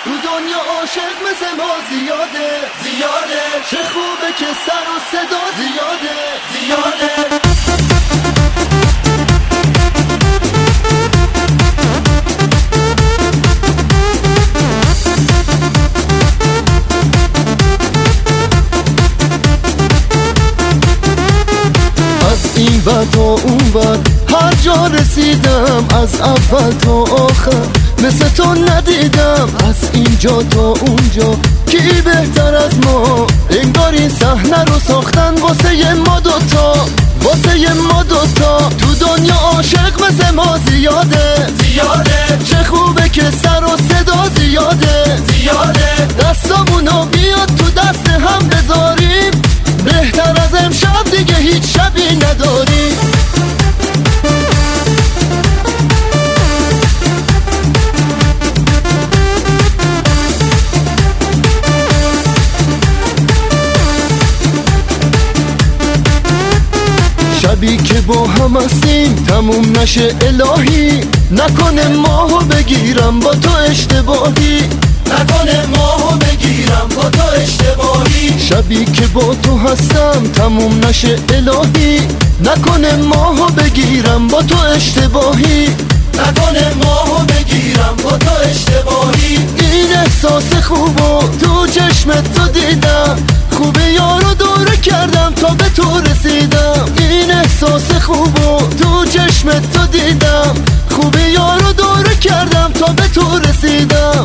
تو دنیا عاشق مثل ما زیاده چه خوبه که سر و صدا زیاده این ور تا اون ور هر جا رسیدم، از اول تا آخر مثل تو ندیدم. از اینجا تا اونجا کی بهتر از ما؟ انگار این صحنه رو ساختن واسه ما دوتا، تو دنیا عاشق مثل ما زیاده چه خوبه که سر و صدا زیاده دستامونو بیاد تو دست هم بذاریم، بهتر از امشب دیگه هیچ شبی نداریم. شبی که با هم هستیم تموم نشه الهی، نکنه ماهو بگیرم با تو اشتباهی، شبی که با تو هستم تموم نشه الهی، نکنه ماهو بگیرم با تو اشتباهی، این احساس خوبو تو چشمت تو دیدم، خوبه یارو دوره کردم تا به تو رسیدم. این احساس خوبو تو چشمت تو دیدم، خوبه یارو دوره کردم تا به تو رسیدم.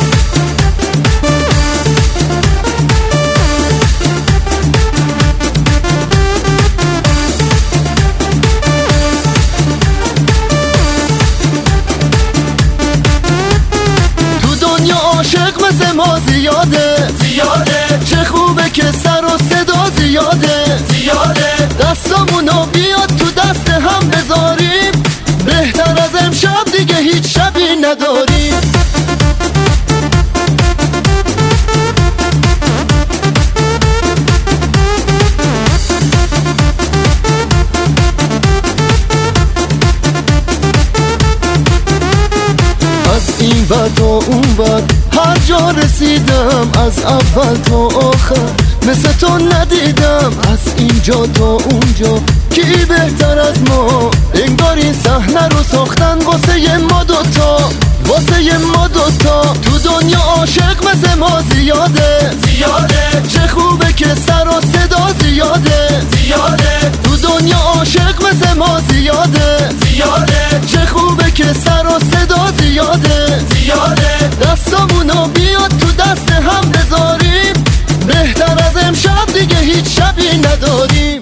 عاشق مثل ما زیاده چه خوبه که سر و صدا زیاده دستامونو بیاد تو دست هم بذاریم، بهتر از امشب دیگه هیچ شبی نداریم. این ور تا اون ور هر جا رسیدم، از اول تا آخر مثل تو ندیدم. از اینجا تا اونجا کی بهتر از ما؟ انگار این صحنه رو ساختن واسه ما دوتا، تو دنیا عاشق مثل ما زیاده چه خوبه که سر و صدا زیاده تو دنیا عاشق مثل ما زیاده چه خوبه که سر و صدا زیاده دستامونو بیاد تو دست هم بذاریم، بهتر از امشب دیگه هیچ شبی نداریم.